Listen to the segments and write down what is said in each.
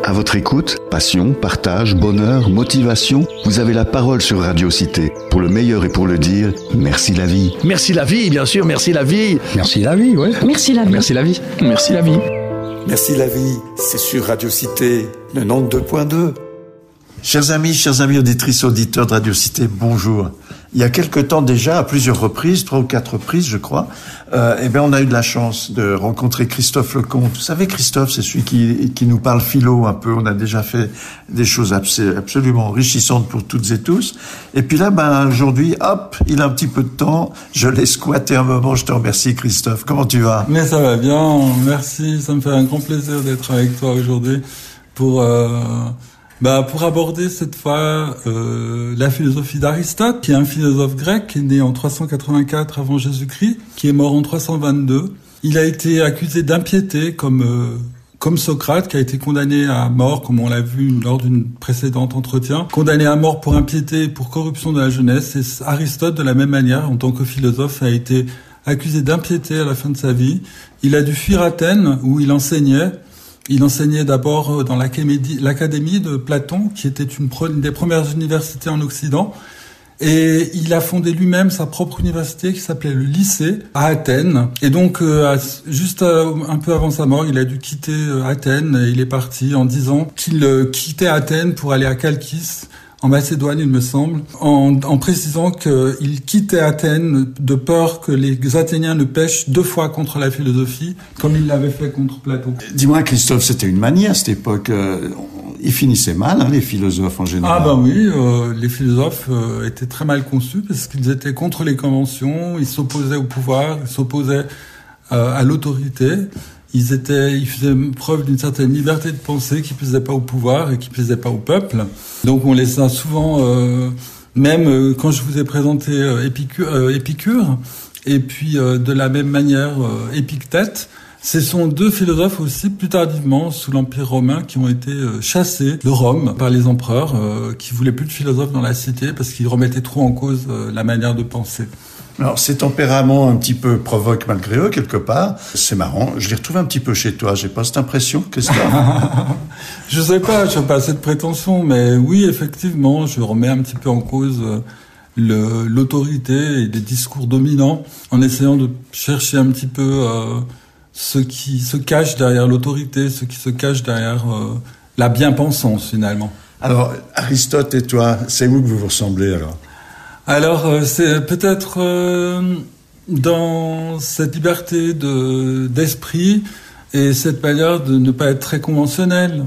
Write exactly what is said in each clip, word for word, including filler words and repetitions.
À votre écoute, passion, partage, bonheur, motivation, vous avez la parole sur Radio Cité. Pour le meilleur et pour le dire, merci la vie. Merci la vie, bien sûr, merci la vie. Merci la vie, ouais. Merci la vie. Merci la vie. Merci la vie. Merci la vie, c'est sur Radio Cité, quatre-vingt-douze point deux. Chers amis, chers amis auditrices, auditeurs de Radio Cité, bonjour. Il y a quelque temps déjà, à plusieurs reprises, trois ou quatre reprises, je crois, euh, eh bien, on a eu de la chance de rencontrer Christophe Lecomte. Vous savez, Christophe, c'est celui qui, qui nous parle philo un peu. On a déjà fait des choses abs- absolument enrichissantes pour toutes et tous. Et puis là, ben, aujourd'hui, hop, il a un petit peu de temps. Je l'ai squatté un moment. Je te remercie, Christophe. Comment tu vas? Mais ça va bien. Merci. Ça me fait un grand plaisir d'être avec toi aujourd'hui pour, euh, Bah, pour aborder cette fois euh, la philosophie d'Aristote, qui est un philosophe grec qui est né en trois cent quatre-vingt-quatre avant Jésus-Christ, qui est mort en trois cent vingt-deux. Il a été accusé d'impiété comme euh, comme Socrate, qui a été condamné à mort, comme on l'a vu lors d'une précédente entretien, condamné à mort pour impiété et pour corruption de la jeunesse. Et Aristote, de la même manière, en tant que philosophe, a été accusé d'impiété à la fin de sa vie. Il a dû fuir Athènes, où il enseignait. Il enseignait d'abord dans l'académie de Platon, qui était une, une des premières universités en Occident. Et il a fondé lui-même sa propre université qui s'appelait le lycée à Athènes. Et donc, euh, juste euh, un peu avant sa mort, il a dû quitter euh, Athènes. Et il est parti en disant qu'il euh, quittait Athènes pour aller à Chalkis, en Macédoine, il me semble, en, en précisant qu'il quittait Athènes de peur que les Athéniens ne pêchent deux fois contre la philosophie, comme il l'avait fait contre Platon. Dis-moi, Christophe, c'était une manie à cette époque. Euh, ils finissaient mal, hein, les philosophes en général. Ah ben oui, euh, les philosophes euh, étaient très mal conçus parce qu'ils étaient contre les conventions, ils s'opposaient au pouvoir, ils s'opposaient euh, à l'autorité. Ils étaient, ils faisaient preuve d'une certaine liberté de pensée qui plaisait pas au pouvoir et qui plaisait pas au peuple. Donc on les a souvent, euh, même euh, quand je vous ai présenté euh, Épicure, euh, Épicure, et puis euh, de la même manière euh, Épictète, ce sont deux philosophes aussi plus tardivement sous l'Empire romain qui ont été euh, chassés de Rome par les empereurs euh, qui voulaient plus de philosophes dans la cité parce qu'ils remettaient trop en cause euh, la manière de penser. Alors, ces tempéraments un petit peu provoquent malgré eux, quelque part. C'est marrant. Je les retrouve un petit peu chez toi. J'ai pas cette impression, Christophe? Je sais pas, je n'ai pas cette prétention, mais oui, effectivement, je remets un petit peu en cause le, l'autorité et les discours dominants en essayant de chercher un petit peu euh, ce qui se cache derrière l'autorité, ce qui se cache derrière euh, la bien-pensance, finalement. Alors, Aristote et toi, c'est où que vous vous ressemblez, alors? Alors, euh, c'est peut-être euh, dans cette liberté de, d'esprit et cette manière de ne pas être très conventionnel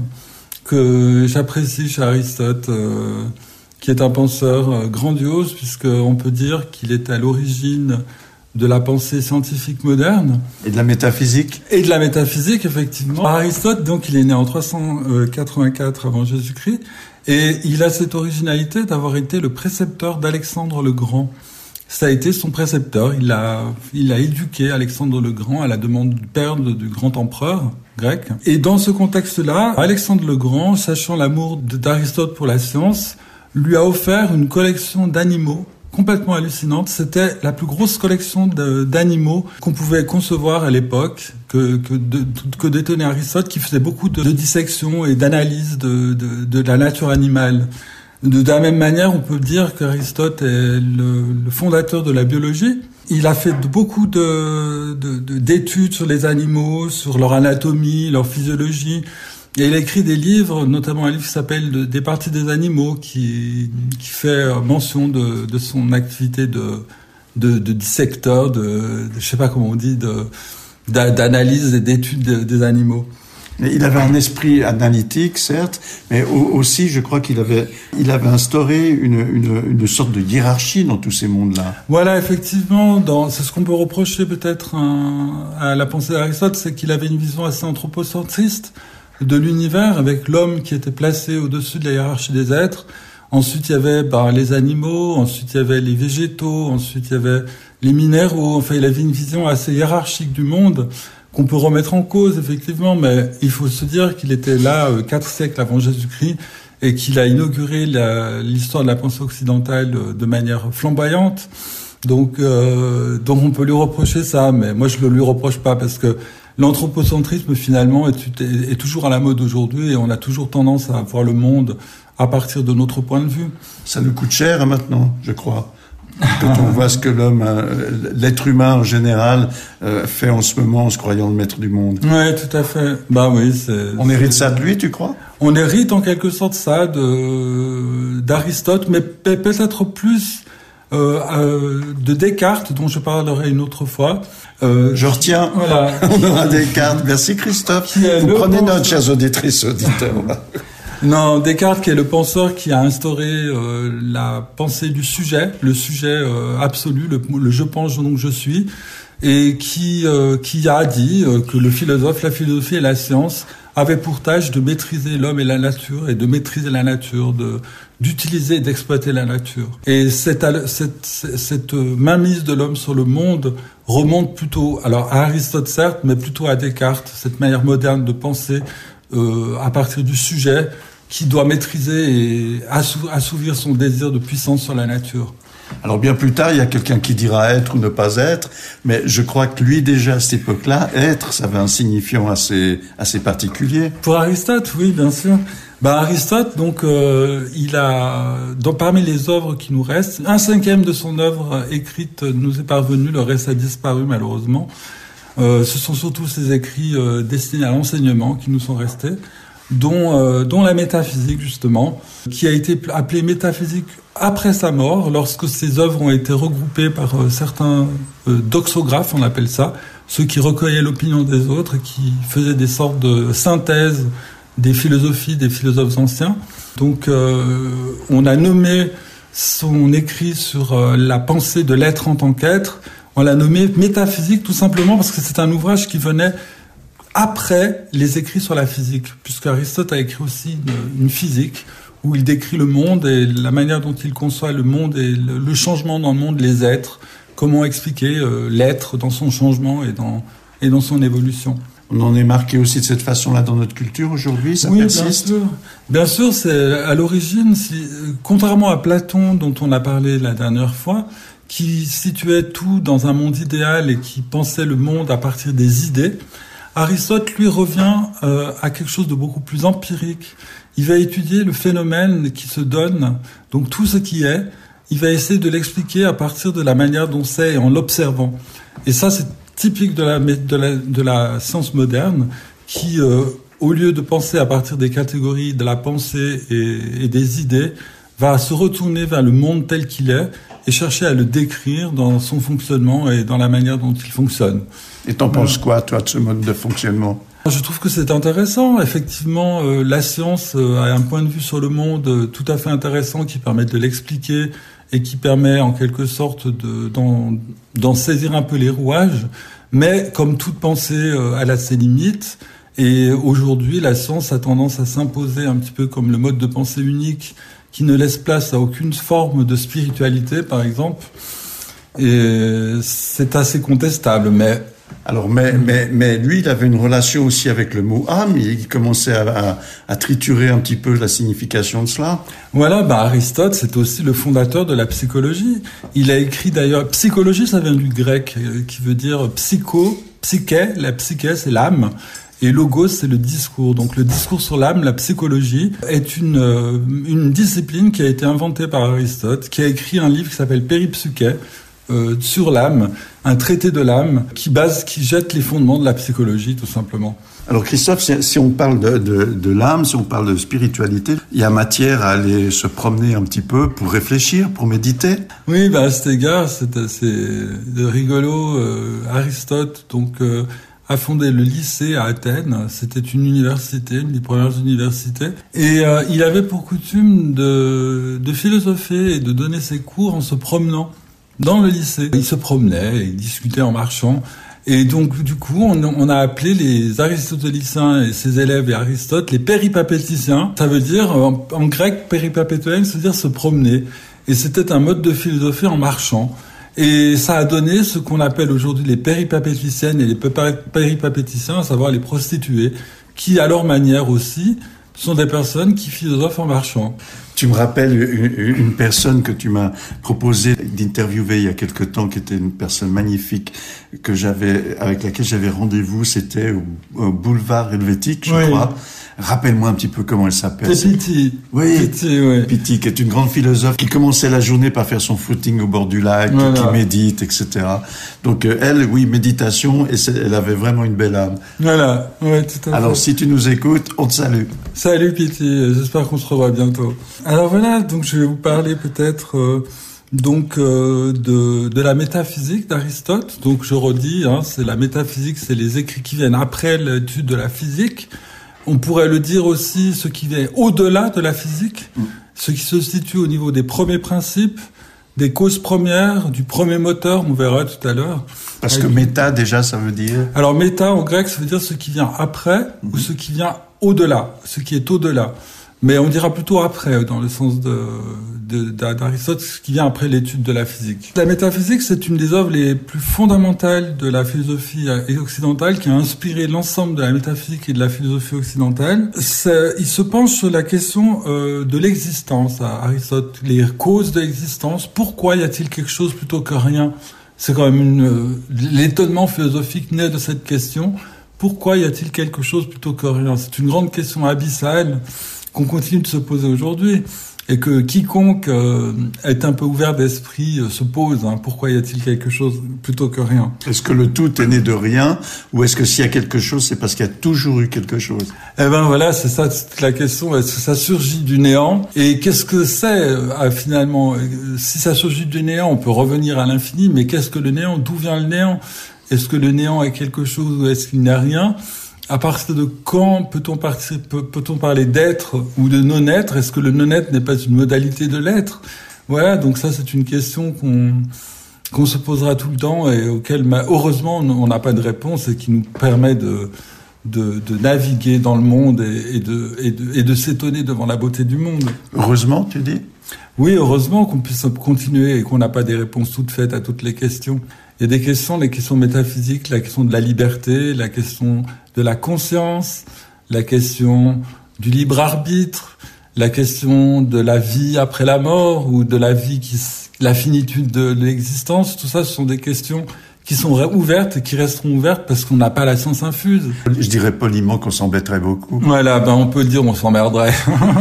que j'apprécie chez Aristote, euh, qui est un penseur euh, grandiose, puisqu'on peut dire qu'il est à l'origine de la pensée scientifique moderne. Et de la métaphysique. Et de la métaphysique, effectivement. Aristote, donc, il est né en trois cent quatre-vingt-quatre avant Jésus-Christ. Et il a cette originalité d'avoir été le précepteur d'Alexandre le Grand. Ça a été son précepteur. Il a, il a éduqué Alexandre le Grand à la demande du père de, du grand empereur grec. Et dans ce contexte-là, Alexandre le Grand, sachant l'amour d'Aristote pour la science, lui a offert une collection d'animaux complètement hallucinante. C'était la plus grosse collection de, d'animaux qu'on pouvait concevoir à l'époque, que, que, de, que détenait Aristote, qui faisait beaucoup de, de dissection et d'analyse de, de, de la nature animale. De, de la même manière, on peut dire qu'Aristote est le, le fondateur de la biologie. Il a fait beaucoup de, de, de, d'études sur les animaux, sur leur anatomie, leur physiologie. Et il a écrit des livres, notamment un livre qui s'appelle « Des parties des animaux », qui, qui fait mention de, de son activité de, de, de dissecteur, de, de, je sais pas comment on dit, de, d'analyse et d'étude de, des animaux. Mais il avait un esprit analytique, certes, mais aussi, je crois qu'il avait, il avait instauré une, une, une sorte de hiérarchie dans tous ces mondes-là. Voilà, effectivement, dans, c'est ce qu'on peut reprocher peut-être à, à la pensée d'Aristote, c'est qu'il avait une vision assez anthropocentriste de l'univers, avec l'homme qui était placé au-dessus de la hiérarchie des êtres. Ensuite, il y avait bah, les animaux, ensuite il y avait les végétaux, ensuite il y avait les minéraux. Enfin, il avait une vision assez hiérarchique du monde qu'on peut remettre en cause, effectivement, mais il faut se dire qu'il était là euh, quatre siècles avant Jésus-Christ et qu'il a inauguré la, l'histoire de la pensée occidentale de, de manière flamboyante. Donc, euh, donc on peut lui reprocher ça, mais moi je ne le lui reproche pas parce que l'anthropocentrisme finalement est, est, est toujours à la mode aujourd'hui et on a toujours tendance à voir le monde à partir de notre point de vue. Ça nous coûte cher hein, maintenant, je crois. Quand on voit ce que l'homme, euh, l'être humain en général, euh, fait en ce moment en se croyant le maître du monde. Oui, tout à fait. Bah oui, c'est. On hérite ça de lui, tu crois? On hérite en quelque sorte ça de d'Aristote, mais peut-être plus euh, euh, de Descartes, dont je parlerai une autre fois. Euh, je retiens. Voilà. On aura Descartes. Merci Christophe. Vous prenez note, chers auditrices, auditeurs. Non, Descartes qui est le penseur qui a instauré euh, la pensée du sujet, le sujet euh, absolu, le, le je pense donc je suis, et qui euh, qui a dit euh, que le philosophe, la philosophie et la science avaient pour tâche de maîtriser l'homme et la nature, et de maîtriser la nature, de d'utiliser et d'exploiter la nature. Et cette cette cette mainmise de l'homme sur le monde remonte plutôt, alors à Aristote certes, mais plutôt à Descartes, cette manière moderne de penser euh, à partir du sujet, qui doit maîtriser et assou- assouvir son désir de puissance sur la nature. Alors bien plus tard, il y a quelqu'un qui dira être ou ne pas être, mais je crois que lui déjà à cette époque-là, être, ça avait un signifiant assez assez particulier. Pour Aristote, oui, bien sûr. Bah Aristote, donc, euh, il a, dans, parmi les œuvres qui nous restent, un cinquième de son œuvre écrite nous est parvenu, le reste a disparu malheureusement. Euh, ce sont surtout ses écrits euh, destinés à l'enseignement qui nous sont restés. Dont, euh, dont la métaphysique justement, qui a été appelée métaphysique après sa mort, lorsque ses œuvres ont été regroupées par euh, certains euh, doxographes, on appelle ça, ceux qui recueillaient l'opinion des autres et qui faisaient des sortes de synthèses des philosophies des philosophes anciens. Donc euh, on a nommé son écrit sur euh, la pensée de l'être en tant qu'être, on l'a nommé métaphysique tout simplement parce que c'est un ouvrage qui venait après les écrits sur la physique, puisque Aristote a écrit aussi une, une physique où il décrit le monde et la manière dont il conçoit le monde et le, le changement dans le monde, les êtres, comment expliquer euh, l'être dans son changement et dans, et dans son évolution. On en est marqué aussi de cette façon-là dans notre culture aujourd'hui, ça oui, persiste. Bien sûr. Bien sûr, c'est à l'origine, si, contrairement à Platon dont on a parlé la dernière fois, qui situait tout dans un monde idéal et qui pensait le monde à partir des idées, Aristote, lui, revient euh, à quelque chose de beaucoup plus empirique. Il va étudier le phénomène qui se donne, donc tout ce qui est, il va essayer de l'expliquer à partir de la manière dont c'est et en l'observant. Et ça, c'est typique de la, de la, de la science moderne qui, euh, au lieu de penser à partir des catégories de la pensée et, et des idées, va se retourner vers le monde tel qu'il est et chercher à le décrire dans son fonctionnement et dans la manière dont il fonctionne. Et t'en penses quoi, toi, de ce mode de fonctionnement ? Je trouve que c'est intéressant. Effectivement, euh, la science euh, a un point de vue sur le monde euh, tout à fait intéressant qui permet de l'expliquer et qui permet en quelque sorte de, d'en, d'en saisir un peu les rouages. Mais comme toute pensée, euh, elle a ses limites. Et aujourd'hui, la science a tendance à s'imposer un petit peu comme le mode de pensée unique qui ne laisse place à aucune forme de spiritualité, par exemple. Et c'est assez contestable, mais... Alors, mais, mais, mais lui, il avait une relation aussi avec le mot âme. Il commençait à, à, à triturer un petit peu la signification de cela. Voilà, bah Aristote, c'est aussi le fondateur de la psychologie. Il a écrit d'ailleurs, psychologie, ça vient du grec, qui veut dire psycho, psyché. La psyché, c'est l'âme. Et logos, c'est le discours. Donc le discours sur l'âme, la psychologie, est une, euh, une discipline qui a été inventée par Aristote, qui a écrit un livre qui s'appelle Péripsyché, euh, sur l'âme, un traité de l'âme, qui base, qui jette les fondements de la psychologie, tout simplement. Alors Christophe, si, si on parle de, de, de l'âme, si on parle de spiritualité, il y a matière à aller se promener un petit peu pour réfléchir, pour méditer. Oui, bah à cet égard, c'est assez rigolo. Euh, Aristote, donc... Euh, a fondé le lycée à Athènes. C'était une université, une des premières universités. Et euh, il avait pour coutume de, de philosopher et de donner ses cours en se promenant dans le lycée. Il se promenait, il discutait en marchant. Et donc, du coup, on, on a appelé les aristotéliciens et ses élèves et Aristote les péripapéticiens. Ça veut dire, en, en grec, péripapétuen, ça veut dire se promener. Et c'était un mode de philosophie en marchant. Et ça a donné ce qu'on appelle aujourd'hui les péripapéticiennes et les péripapéticiens, à savoir les prostituées, qui, à leur manière aussi, Ce sont des personnes qui philosophent en marchant. Tu me rappelles une, une personne que tu m'as proposé d'interviewer il y a quelque temps, qui était une personne magnifique que j'avais, avec laquelle j'avais rendez-vous. C'était au, au boulevard Helvétique, je oui. crois. Rappelle-moi un petit peu comment elle s'appelle. C'est Pity. Oui, Pity, oui. Pity, qui est une grande philosophe, qui commençait la journée par faire son footing au bord du lac, voilà. qui médite, et cetera. Donc euh, elle, oui, méditation, et elle avait vraiment une belle âme. Voilà, ouais, tout à fait. Alors si tu nous écoutes, on te salue. Salut Pity, j'espère qu'on se revoit bientôt. Alors voilà, donc je vais vous parler peut-être euh, donc euh, de de la métaphysique d'Aristote. Donc je redis, hein, c'est la métaphysique, c'est les écrits qui viennent après l'étude de la physique. On pourrait le dire aussi, ce qui vient au-delà de la physique, mmh. ce qui se situe au niveau des premiers principes, des causes premières, du premier moteur, on verra tout à l'heure. Parce Avec... que méta, déjà, ça veut dire... Alors méta, en grec, ça veut dire ce qui vient après, mmh. ou ce qui vient au-delà, ce qui est au-delà. Mais on dira plutôt après, dans le sens de, de, d'Aristote, ce qui vient après l'étude de la physique. La métaphysique, c'est une des œuvres les plus fondamentales de la philosophie occidentale, qui a inspiré l'ensemble de la métaphysique et de la philosophie occidentale. C'est, il se penche sur la question euh, de l'existence, à Aristote, les causes de l'existence. Pourquoi y a-t-il quelque chose plutôt que rien? C'est quand même une, euh, l'étonnement philosophique naît de cette question. Pourquoi y a-t-il quelque chose plutôt que rien? C'est une grande question abyssale qu'on continue de se poser aujourd'hui, et que quiconque euh, est un peu ouvert d'esprit euh, se pose. Hein, pourquoi y a-t-il quelque chose plutôt que rien? Est-ce que le tout est né de rien, ou est-ce que s'il y a quelque chose, c'est parce qu'il y a toujours eu quelque chose? Eh ben voilà, c'est ça c'est la question. Est-ce que ça surgit du néant? Et qu'est-ce que c'est euh, finalement? Si ça surgit du néant, on peut revenir à l'infini, mais qu'est-ce que le néant? D'où vient le néant? Est-ce que le néant est quelque chose, ou est-ce qu'il n'y a rien? À partir de quand peut-on, partir, peut, peut-on parler d'être ou de non-être? Est-ce que le non-être n'est pas une modalité de l'être? Voilà, donc ça c'est une question qu'on, qu'on se posera tout le temps et auquel heureusement on n'a pas de réponse, et qui nous permet de, de, de naviguer dans le monde et, et, de, et, de, et de s'étonner devant la beauté du monde. Heureusement, tu dis? Oui, heureusement qu'on puisse continuer et qu'on n'a pas des réponses toutes faites à toutes les questions. Il y a des questions, les questions métaphysiques, la question de la liberté, la question de la conscience, la question du libre arbitre, la question de la vie après la mort, ou de la vie qui, la finitude de l'existence. Tout ça, ce sont des questions qui sont ouvertes et qui resteront ouvertes parce qu'on n'a pas la science infuse. Je dirais poliment qu'on s'embêterait beaucoup. Voilà, ben on peut le dire, on s'emmerderait.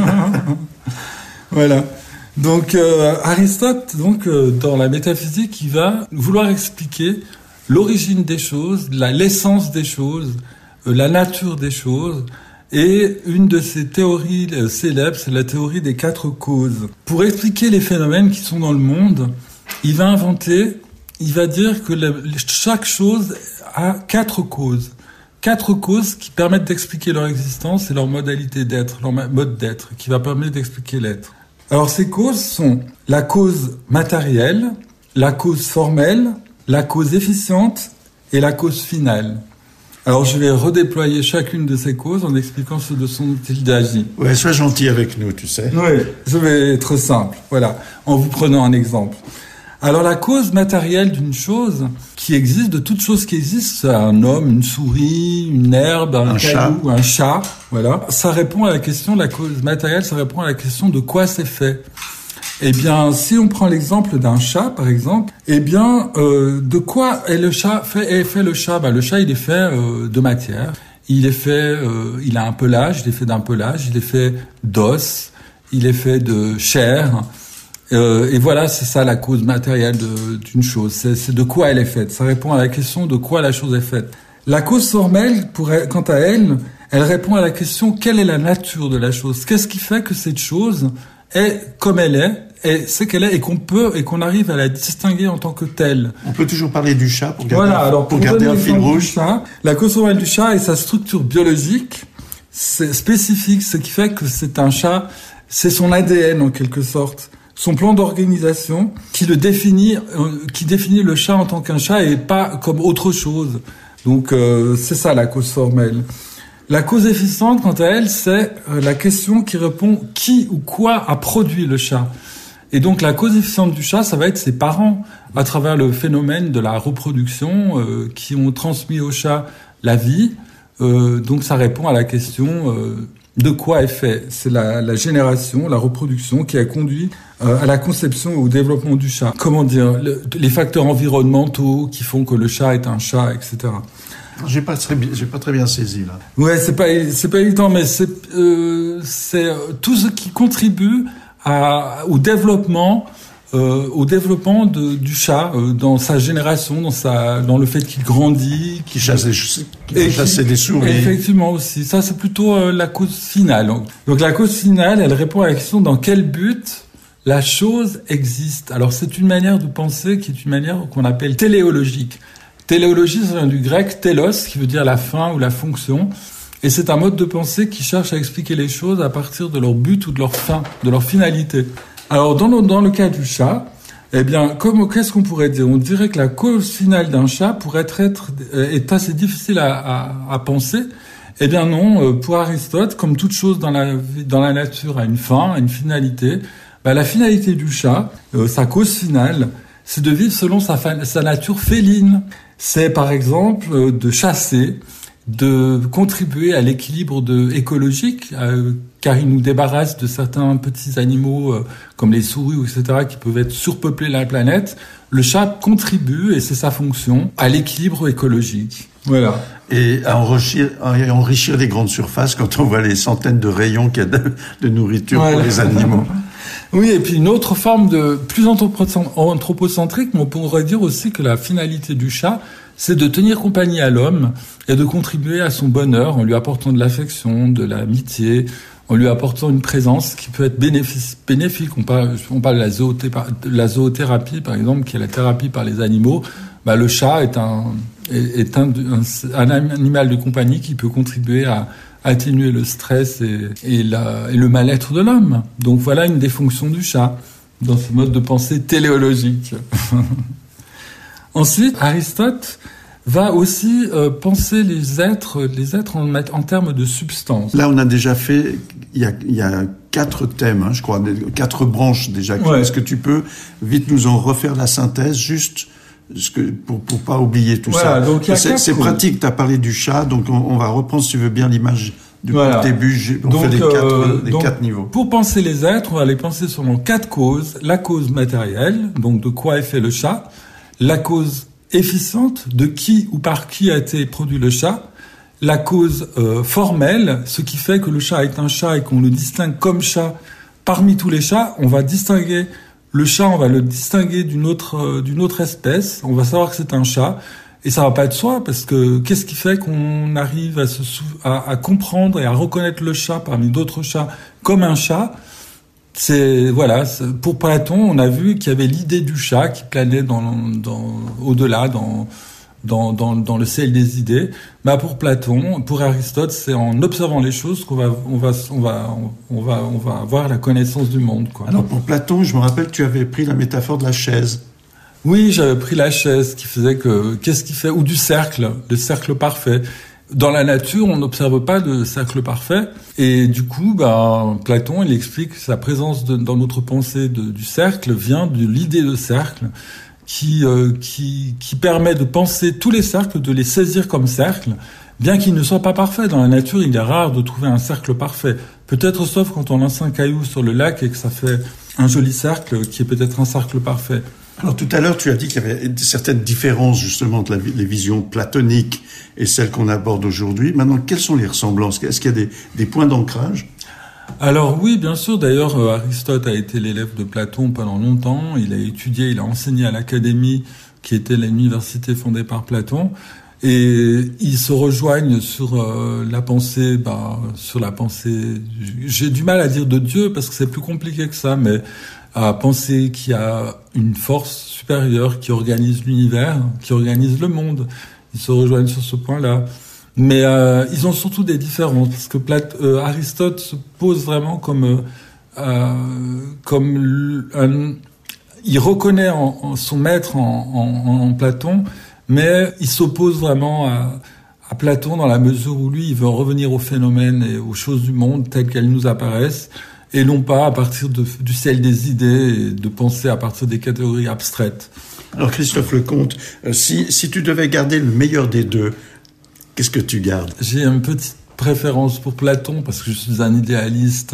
Voilà. Donc euh, Aristote, donc euh, dans la métaphysique, il va vouloir expliquer l'origine des choses, la l'essence des choses, euh, la nature des choses. Et une de ses théories euh, célèbres, c'est la théorie des quatre causes. Pour expliquer les phénomènes qui sont dans le monde, il va inventer, il va dire que le, chaque chose a quatre causes. Quatre causes qui permettent d'expliquer leur existence et leur modalité d'être, leur mode d'être, qui va permettre d'expliquer l'être. Alors ces causes sont la cause matérielle, la cause formelle, la cause efficiente et la cause finale. Alors je vais redéployer chacune de ces causes en expliquant ce dont il agit. Ouais, sois gentil avec nous, tu sais. Oui, je vais être simple, voilà, en vous prenant un exemple. Alors la cause matérielle d'une chose qui existe, de toute chose qui existe, c'est un homme, une souris, une herbe, un, un caillou, chat. un chat, voilà. Ça répond à la question, la cause matérielle, ça répond à la question de quoi c'est fait. Eh bien, si on prend l'exemple d'un chat, par exemple, eh bien, euh, de quoi est le chat fait, est fait le chat? Ben, le chat, il est fait euh, de matière. Il est fait, euh, il a un pelage, il est fait d'un pelage, il est fait d'os, il est fait de chair. Euh, et voilà, c'est ça la cause matérielle de, d'une chose. C'est, c'est de quoi elle est faite. Ça répond à la question de quoi la chose est faite. La cause formelle, pour elle, quant à elle, elle répond à la question quelle est la nature de la chose. Qu'est-ce qui fait que cette chose est comme elle est, et c'est qu'elle est, et qu'on peut et qu'on arrive à la distinguer en tant que telle. On peut toujours parler du chat pour garder, voilà, un, alors, pour pour garder un fil rouge. Chat, la cause formelle du chat et sa structure biologique, c'est spécifique, ce qui fait que c'est un chat, c'est son A D N en quelque sorte. Son plan d'organisation qui le définit, euh, qui définit le chat en tant qu'un chat et pas comme autre chose. Donc euh, c'est ça la cause formelle. La cause efficiente, quant à elle, c'est euh, la question qui répond qui ou quoi a produit le chat. Et donc la cause efficiente du chat, ça va être ses parents, à travers le phénomène de la reproduction, euh, qui ont transmis au chat la vie. Euh, donc ça répond à la question euh, de quoi est fait. C'est la, la génération, la reproduction qui a conduit euh, à la conception et au développement du chat. Comment dire, le, les facteurs environnementaux qui font que le chat est un chat, et cetera. J'ai pas très bien, j'ai pas très bien saisi là. Ouais, c'est pas, c'est pas évident, mais c'est, euh, c'est tout ce qui contribue à, au développement. Euh, au développement de, du chat euh, dans sa génération, dans sa, dans le fait qu'il grandit, qu'il chasse des, qu'il chasse des souris. Effectivement aussi. Ça, c'est plutôt euh, la cause finale. Donc la cause finale, elle répond à la question dans quel but la chose existe. Alors c'est une manière de penser qui est une manière qu'on appelle téléologique. Téléologie, ça vient du grec télos, qui veut dire la fin ou la fonction. Et c'est un mode de pensée qui cherche à expliquer les choses à partir de leur but ou de leur fin, de leur finalité. Alors, dans le, dans le cas du chat, eh bien, comme, qu'est-ce qu'on pourrait dire? On dirait que la cause finale d'un chat pourrait être, être est assez difficile à, à, à penser. Eh bien non, pour Aristote, comme toute chose dans la, dans la nature a une fin, a une finalité, bah, la finalité du chat, euh, sa cause finale, c'est de vivre selon sa, sa nature féline. C'est, par exemple, euh, de chasser, de contribuer à l'équilibre de, écologique, euh, car il nous débarrasse de certains petits animaux euh, comme les souris, et cetera, qui peuvent être surpeupler la planète. Le chat contribue, et c'est sa fonction, à l'équilibre écologique. Voilà. Et à enrichir, à enrichir les grandes surfaces quand on voit les centaines de rayons qu'il y a de, de nourriture voilà. pour les animaux. Oui, et puis une autre forme de plus anthropocentrique, mais on pourrait dire aussi que la finalité du chat, c'est de tenir compagnie à l'homme et de contribuer à son bonheur en lui apportant de l'affection, de l'amitié, en lui apportant une présence qui peut être bénéfice, bénéfique. On parle, on parle de la, zoothé, de la zoothérapie, par exemple, qui est la thérapie par les animaux. Bah, le chat est un, est, est un, un, un animal de compagnie qui peut contribuer à atténuer le stress et, et, la, et le mal-être de l'homme. Donc voilà une des fonctions du chat dans ce mode de pensée téléologique. Ensuite, Aristote va aussi euh, penser les êtres, les êtres en, en termes de substance. Là, on a déjà fait, il y a, il y a quatre thèmes, hein, je crois, quatre branches déjà. Ouais. Est-ce que tu peux vite nous en refaire la synthèse, juste ce que, pour pour pas oublier tout voilà, ça. Donc il y a c'est quatre... c'est pratique. Tu as parlé du chat, donc on, on va reprendre, si tu veux bien, l'image du voilà. début. On donc, fait les quatre, euh, les donc, quatre niveaux. Pour penser les êtres, on va les penser selon quatre causes. La cause matérielle, donc de quoi est fait le chat. La cause efficiente, de qui ou par qui a été produit le chat. La cause euh, formelle, ce qui fait que le chat est un chat et qu'on le distingue comme chat parmi tous les chats. On va distinguer le chat, on va le distinguer d'une autre euh, d'une autre espèce. On va savoir que c'est un chat et ça va pas être soi parce que qu'est-ce qui fait qu'on arrive à se sou- à, à comprendre et à reconnaître le chat parmi d'autres chats comme un chat? C'est voilà, c'est, pour Platon, on a vu qu'il y avait l'idée du chat qui planait dans, dans au-delà, dans, dans dans dans le ciel des idées. Mais pour Platon, pour Aristote, c'est en observant les choses qu'on va on va on va on va on va avoir la connaissance du monde, quoi. Alors pour Platon, je me rappelle que tu avais pris la métaphore de la chaise. Oui, j'avais pris la chaise qui faisait que qu'est-ce qui fait ou du cercle, le cercle parfait. Dans la nature, on n'observe pas de cercle parfait. Et du coup, bah, Platon, il explique que sa présence de, dans notre pensée de, du cercle vient de l'idée de cercle qui, euh, qui, qui permet de penser tous les cercles, de les saisir comme cercles, bien qu'ils ne soient pas parfaits. Dans la nature, il est rare de trouver un cercle parfait. Peut-être sauf quand on lance un caillou sur le lac et que ça fait un joli cercle qui est peut-être un cercle parfait. Alors tout à l'heure, tu as dit qu'il y avait certaines différences justement entre la, les visions platoniques et celles qu'on aborde aujourd'hui. Maintenant, quelles sont les ressemblances? Est-ce qu'il y a des, des points d'ancrage? Alors oui, bien sûr. D'ailleurs, Aristote a été l'élève de Platon pendant longtemps. Il a étudié, il a enseigné à l'Académie, qui était l'université fondée par Platon. Et ils se rejoignent sur euh, la pensée, bah, sur la pensée. J'ai du mal à dire de Dieu parce que c'est plus compliqué que ça, mais à penser qu'il y a une force supérieure qui organise l'univers, qui organise le monde. Ils se rejoignent sur ce point-là. Mais euh, ils ont surtout des différences, parce que Plat- euh, Aristote se pose vraiment comme... Euh, comme un, il reconnaît en, en son maître en, en, en Platon, mais il s'oppose vraiment à, à Platon dans la mesure où lui, il veut revenir aux phénomènes et aux choses du monde telles qu'elles nous apparaissent, et non pas à partir de, du ciel des idées et de penser à partir des catégories abstraites. Alors Christophe Lecomte, euh, si, si tu devais garder le meilleur des deux, qu'est-ce que tu gardes? J'ai un petit préférence pour Platon parce que je suis un idéaliste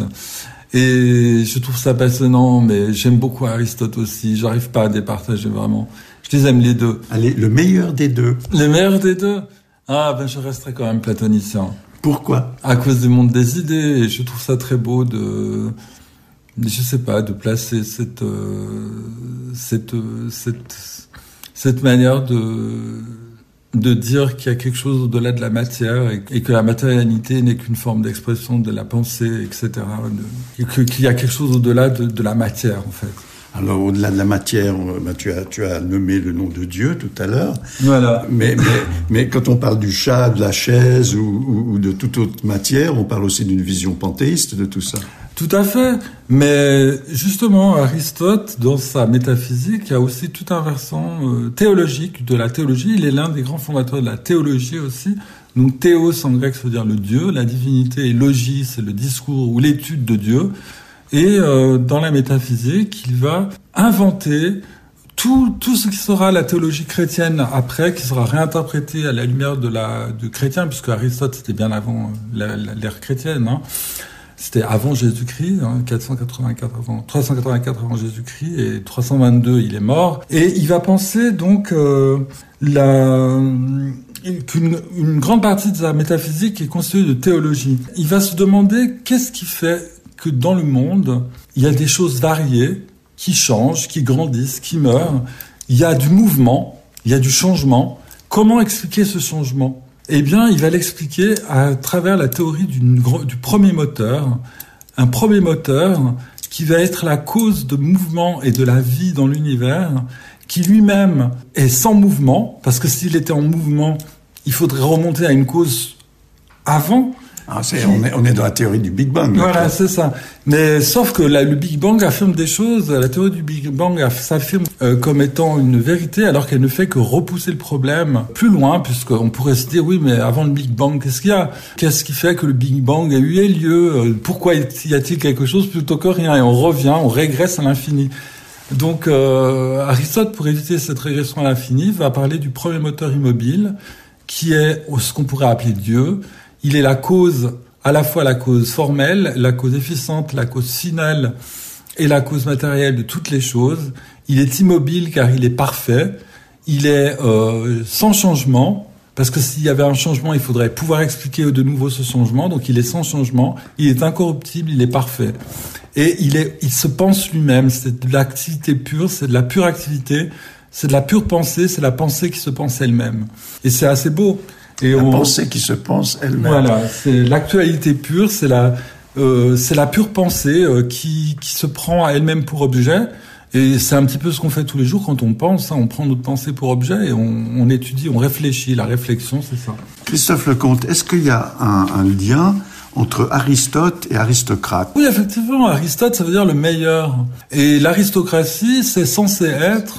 et je trouve ça passionnant, mais j'aime beaucoup Aristote aussi. J'arrive pas à départager vraiment. Je les aime les deux. Allez, le meilleur des deux. Le meilleur des deux? Ah, ben je resterai quand même platonicien. Pourquoi? À cause du monde des idées. Et je trouve ça très beau de, je sais pas, de placer cette, euh, cette, cette, cette manière de, de dire qu'il y a quelque chose au-delà de la matière et, et que la matérialité n'est qu'une forme d'expression de la pensée, et cetera. De, et que, qu'il y a quelque chose au-delà de, de la matière, en fait. Alors, au-delà de la matière, bah, tu as, tu as nommé le nom de Dieu tout à l'heure. Voilà. Mais, mais, mais quand on parle du chat, de la chaise ou, ou, ou de toute autre matière, on parle aussi d'une vision panthéiste de tout ça. Tout à fait. Mais justement, Aristote, dans sa métaphysique, a aussi tout un versant euh, théologique de la théologie. Il est l'un des grands fondateurs de la théologie aussi. Donc, théos en grec, ça veut dire le Dieu. La divinité, et logis, c'est le discours ou l'étude de Dieu. Et euh, dans la métaphysique, il va inventer tout tout ce qui sera la théologie chrétienne après, qui sera réinterprété à la lumière de la de chrétien, puisque Aristote c'était bien avant la, la, l'ère chrétienne. Hein. C'était avant Jésus-Christ, hein, quatre cent quatre-vingt-quatre avant, trois cent quatre-vingt-quatre avant Jésus-Christ, et trois cent vingt-deux il est mort. Et il va penser donc euh, la qu'une une grande partie de sa métaphysique est constituée de théologie. Il va se demander qu'est-ce qui fait que dans le monde, il y a des choses variées qui changent, qui grandissent, qui meurent. Il y a du mouvement, il y a du changement. Comment expliquer ce changement? Eh bien, il va l'expliquer à travers la théorie d'une, du premier moteur. Un premier moteur qui va être la cause de mouvement et de la vie dans l'univers, qui lui-même est sans mouvement, parce que s'il était en mouvement, il faudrait remonter à une cause avant. Ah, c'est, on, est, on est dans la théorie du Big Bang. Voilà, c'est ça. Mais sauf que la, le Big Bang affirme des choses, la théorie du Big Bang s'affirme euh, comme étant une vérité, alors qu'elle ne fait que repousser le problème plus loin, puisqu'on pourrait se dire, oui, mais avant le Big Bang, qu'est-ce qu'il y a? Qu'est-ce qui fait que le Big Bang a eu lieu? Pourquoi y a-t-il quelque chose plutôt que rien? Et on revient, on régresse à l'infini. Donc, euh, Aristote, pour éviter cette régression à l'infini, va parler du premier moteur immobile, qui est ce qu'on pourrait appeler Dieu. Il est la cause, à la fois la cause formelle, la cause efficiente, la cause finale et la cause matérielle de toutes les choses. Il est immobile car il est parfait. Il est euh, sans changement, parce que s'il y avait un changement, il faudrait pouvoir expliquer de nouveau ce changement. Donc il est sans changement, il est incorruptible, il est parfait. Et il est, il se pense lui-même. C'est de l'activité pure, c'est de la pure activité, c'est de la pure pensée, c'est la pensée qui se pense elle-même. Et c'est assez beau. Et la on... pensée qui se pense elle-même. Voilà, c'est l'actualité pure, c'est la, euh, c'est la pure pensée euh, qui, qui se prend à elle-même pour objet. Et c'est un petit peu ce qu'on fait tous les jours quand on pense. Hein, on prend notre pensée pour objet et on, on étudie, on réfléchit. La réflexion, c'est ça. Christophe Lecomte, est-ce qu'il y a un, un lien entre Aristote et aristocrate? Oui, effectivement, Aristote, ça veut dire le meilleur. Et l'aristocratie, c'est censé être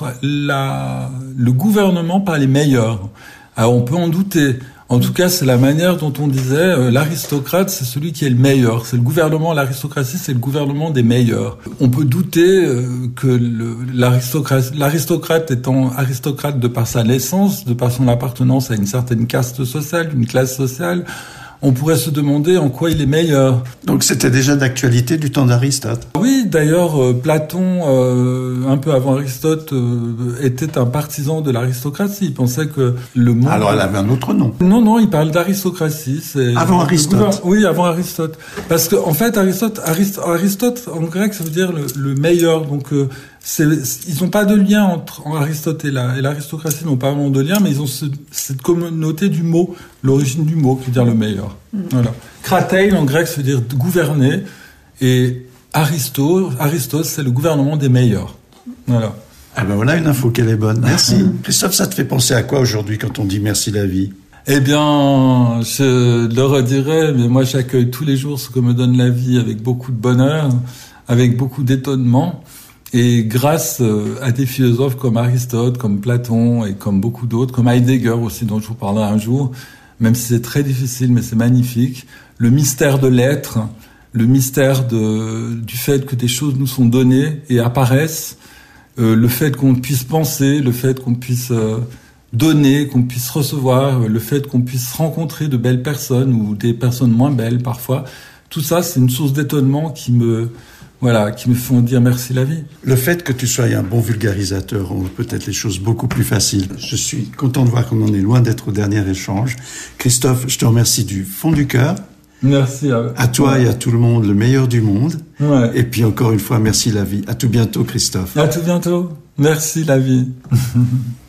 la, le gouvernement par les meilleurs. Alors on peut en douter. En tout cas, c'est la manière dont on disait euh, l'aristocrate, c'est celui qui est le meilleur. C'est le gouvernement, l'aristocratie, c'est le gouvernement des meilleurs. On peut douter euh, que le, l'aristocrate, l'aristocrate étant aristocrate de par sa naissance, de par son appartenance à une certaine caste sociale, une classe sociale, on pourrait se demander en quoi il est meilleur. Donc c'était déjà d'actualité du temps d'Aristote. Oui, d'ailleurs, euh, Platon, euh, un peu avant Aristote, euh, était un partisan de l'aristocratie. Il pensait que le monde... Alors elle avait un autre nom. Non, non, il parle d'aristocratie. C'est... Avant Aristote. Oui, avant Aristote. Parce que en fait, Aristote, Arist... Aristote en grec, ça veut dire le, le meilleur. Donc, euh, c'est... ils n'ont pas de lien entre Aristote et, la... et l'aristocratie, n'ont pas vraiment de lien, mais ils ont ce... cette communauté du mot, l'origine du mot, qui veut dire le meilleur. Mmh. Voilà. Kratein en grec, ça veut dire gouverner, et Aristo, Aristote, c'est le gouvernement des meilleurs. Voilà. Ah ben voilà une info qu'elle est bonne. Merci. Christophe, ça te fait penser à quoi aujourd'hui quand on dit merci la vie? Eh bien, je le redirai, mais moi j'accueille tous les jours ce que me donne la vie avec beaucoup de bonheur, avec beaucoup d'étonnement. Et grâce à des philosophes comme Aristote, comme Platon et comme beaucoup d'autres, comme Heidegger aussi, dont je vous parlerai un jour, même si c'est très difficile, mais c'est magnifique, le mystère de l'être, le mystère de, du fait que des choses nous sont données et apparaissent, euh, le fait qu'on puisse penser, le fait qu'on puisse euh, donner, qu'on puisse recevoir, le fait qu'on puisse rencontrer de belles personnes ou des personnes moins belles parfois, tout ça, c'est une source d'étonnement qui me, voilà, qui me font dire merci la vie. Le fait que tu sois un bon vulgarisateur rend peut-être les choses beaucoup plus faciles. Je suis content de voir qu'on en est loin d'être au dernier échange. Christophe, je te remercie du fond du cœur. Merci à, à toi ouais. et à tout le monde, le meilleur du monde. Ouais. Et puis encore une fois, merci la vie. À tout bientôt, Christophe. À tout bientôt. Merci la vie.